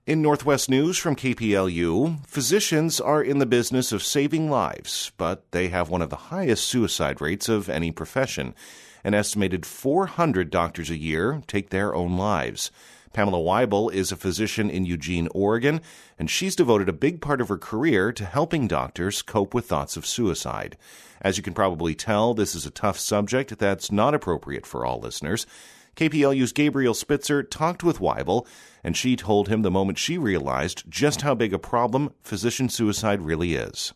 In Northwest News from KPLU, physicians are in the business of saving lives, but they have one of the highest suicide rates of any profession. An estimated 400 doctors a year take their own lives. Pamela Weibel is a physician in Eugene, Oregon, and she's devoted a big part of her career to helping doctors cope with thoughts of suicide. As you can probably tell, this is a tough subject that's not appropriate for all listeners. KPLU's Gabriel Spitzer talked with Weibel, and she told him the moment she realized just how big a problem physician suicide really is.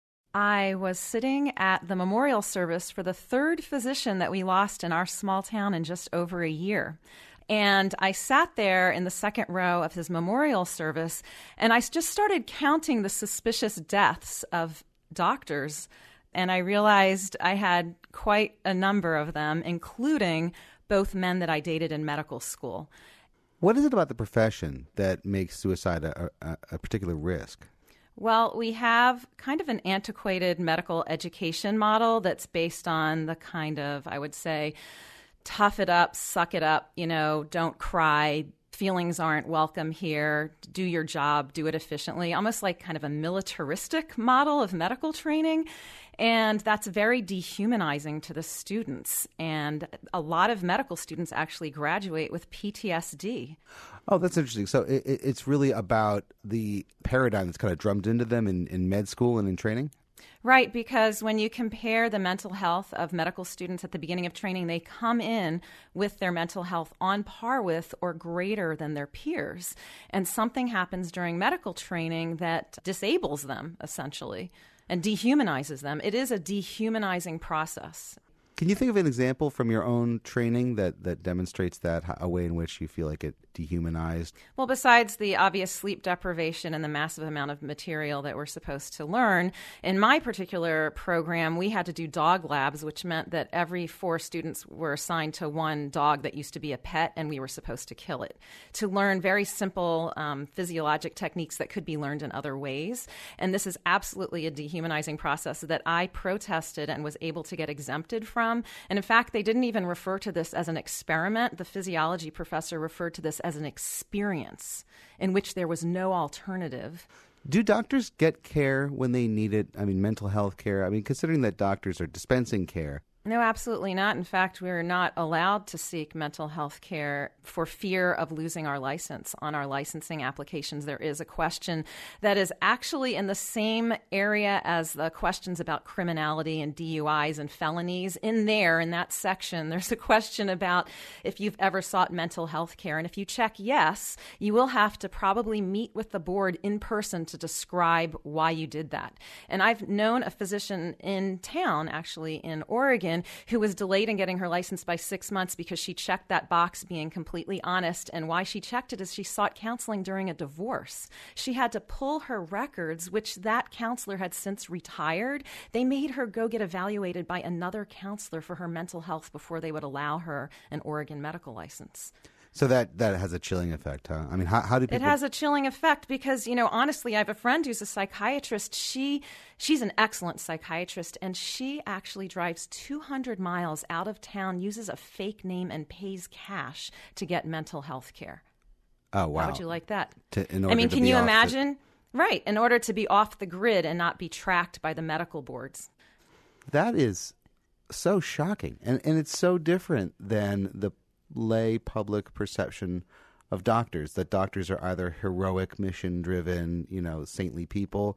I was sitting at the memorial service for the third physician that we lost in our small town in just over a year. And I sat there in the second row of his memorial service, and I just started counting the suspicious deaths of doctors. And I realized I had quite a number of them, including both men that I dated in medical school. What is it about the profession that makes suicide a particular risk? Well, we have kind of an antiquated medical education model that's based on the kind of, I would say, tough it up, suck it up, don't cry, feelings aren't welcome here, do your job, do it efficiently, almost like kind of a militaristic model of medical training. And that's very dehumanizing to the students. And a lot of medical students actually graduate with PTSD. Oh, that's interesting. So it's really about the paradigm that's kind of drummed into them in med school and in training? Right, because when you compare the mental health of medical students at the beginning of training, they come in with their mental health on par with or greater than their peers. And something happens during medical training that disables them, essentially, and dehumanizes them. It is a dehumanizing process. Can you think of an example from your own training that demonstrates that, a way in which you feel like it dehumanized? Well, besides the obvious sleep deprivation and the massive amount of material that we're supposed to learn, in my particular program, we had to do dog labs, which meant that every 4 students were assigned to one dog that used to be a pet, and we were supposed to kill it, to learn very simple physiologic techniques that could be learned in other ways. And this is absolutely a dehumanizing process that I protested and was able to get exempted from. And in fact, they didn't even refer to this as an experiment. The physiology professor referred to this as an experience in which there was no alternative. Do doctors get care when they need it? I mean, mental health care? I mean, considering that doctors are dispensing care. No, absolutely not. In fact, we're not allowed to seek mental health care for fear of losing our license. On our licensing applications, there is a question that is actually in the same area as the questions about criminality and DUIs and felonies. In that section, there's a question about if you've ever sought mental health care. And if you check yes, you will have to probably meet with the board in person to describe why you did that. And I've known a physician in town, actually in Oregon, who was delayed in getting her license by 6 months because she checked that box being completely honest. And why she checked it is she sought counseling during a divorce. She had to pull her records, which that counselor had since retired. They made her go get evaluated by another counselor for her mental health before they would allow her an Oregon medical license. So that has a chilling effect, huh? I mean, how do people... It has a chilling effect because, honestly, I have a friend who's a psychiatrist. She's an excellent psychiatrist, and she actually drives 200 miles out of town, uses a fake name, and pays cash to get mental health care. Oh, wow. How would you like that? Can you imagine? Right, in order to be off the grid and not be tracked by the medical boards. That is so shocking, and it's so different than the lay public perception of doctors, that doctors are either heroic, mission-driven, saintly people,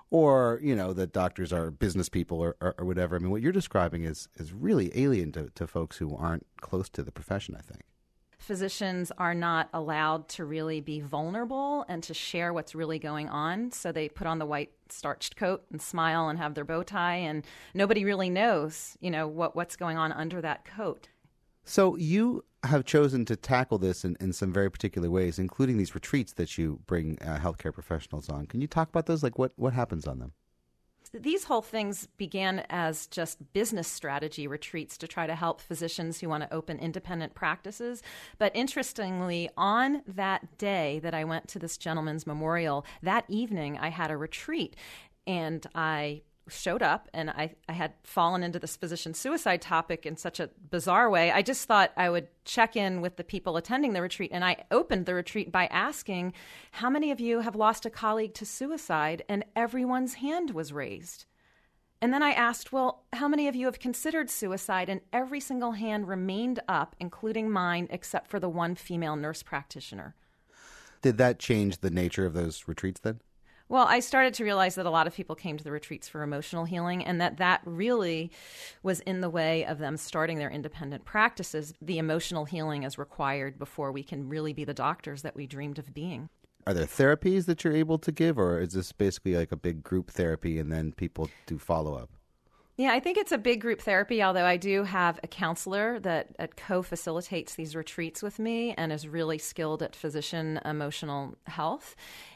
or, that doctors are business people or whatever. I mean, what you're describing is really alien to folks who aren't close to the profession, I think. Physicians are not allowed to really be vulnerable and to share what's really going on. So they put on the white starched coat and smile and have their bow tie, and nobody really knows, what's going on under that coat. So you have chosen to tackle this in some very particular ways, including these retreats that you bring healthcare professionals on. Can you talk about those? Like what happens on them? These whole things began as just business strategy retreats to try to help physicians who want to open independent practices. But interestingly, on that day that I went to this gentleman's memorial, that evening I had a retreat, and I showed up, and I had fallen into this physician suicide topic in such a bizarre way. I just thought I would check in with the people attending the retreat, and I opened the retreat by asking, how many of you have lost a colleague to suicide? And everyone's hand was raised. And then I asked, well, how many of you have considered suicide? And every single hand remained up, including mine, except for the one female nurse practitioner. Did that change the nature of those retreats then? Well, I started to realize that a lot of people came to the retreats for emotional healing, and that really was in the way of them starting their independent practices. The emotional healing is required before we can really be the doctors that we dreamed of being. Are there therapies that you're able to give, or is this basically like a big group therapy and then people do follow-up? Yeah, I think it's a big group therapy, although I do have a counselor that co-facilitates these retreats with me and is really skilled at physician emotional health.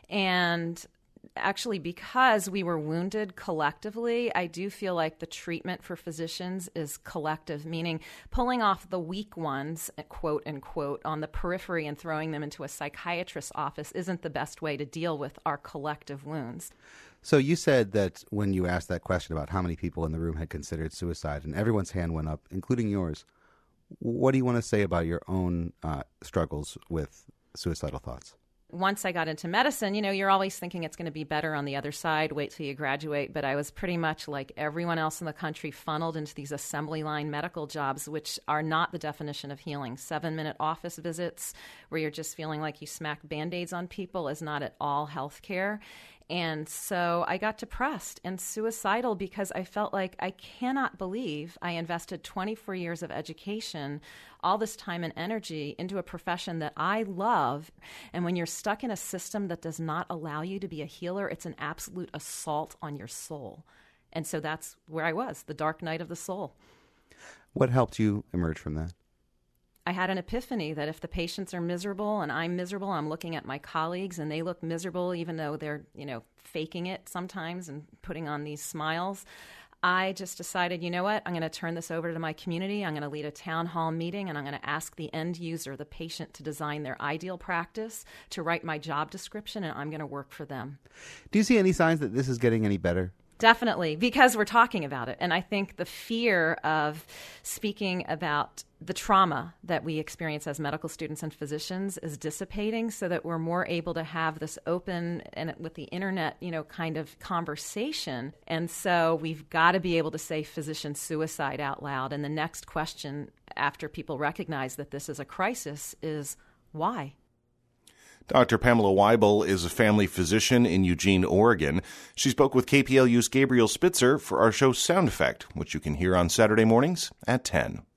And actually, because we were wounded collectively, I do feel like the treatment for physicians is collective, meaning pulling off the weak ones, quote unquote, on the periphery and throwing them into a psychiatrist's office isn't the best way to deal with our collective wounds. So you said that when you asked that question about how many people in the room had considered suicide, and everyone's hand went up, including yours, what do you want to say about your own struggles with suicidal thoughts? Once I got into medicine, you're always thinking it's going to be better on the other side, wait till you graduate. But I was pretty much like everyone else in the country funneled into these assembly line medical jobs, which are not the definition of healing. 7-minute office visits where you're just feeling like you smack Band-Aids on people is not at all healthcare. And so I got depressed and suicidal because I felt like I cannot believe I invested 24 years of education, all this time and energy into a profession that I love. And when you're stuck in a system that does not allow you to be a healer, it's an absolute assault on your soul. And so that's where I was, the dark night of the soul. What helped you emerge from that? I had an epiphany that if the patients are miserable and I'm miserable, I'm looking at my colleagues and they look miserable even though they're, faking it sometimes and putting on these smiles. I just decided, you know what, I'm going to turn this over to my community. I'm going to lead a town hall meeting and I'm going to ask the end user, the patient, to design their ideal practice, to write my job description, and I'm going to work for them. Do you see any signs that this is getting any better? Definitely, because we're talking about it. And I think the fear of speaking about the trauma that we experience as medical students and physicians is dissipating so that we're more able to have this open and with the internet, kind of conversation. And so we've got to be able to say physician suicide out loud. And the next question after people recognize that this is a crisis is why? Dr. Pamela Weibel is a family physician in Eugene, Oregon. She spoke with KPLU's Gabriel Spitzer for our show Sound Effect, which you can hear on Saturday mornings at 10.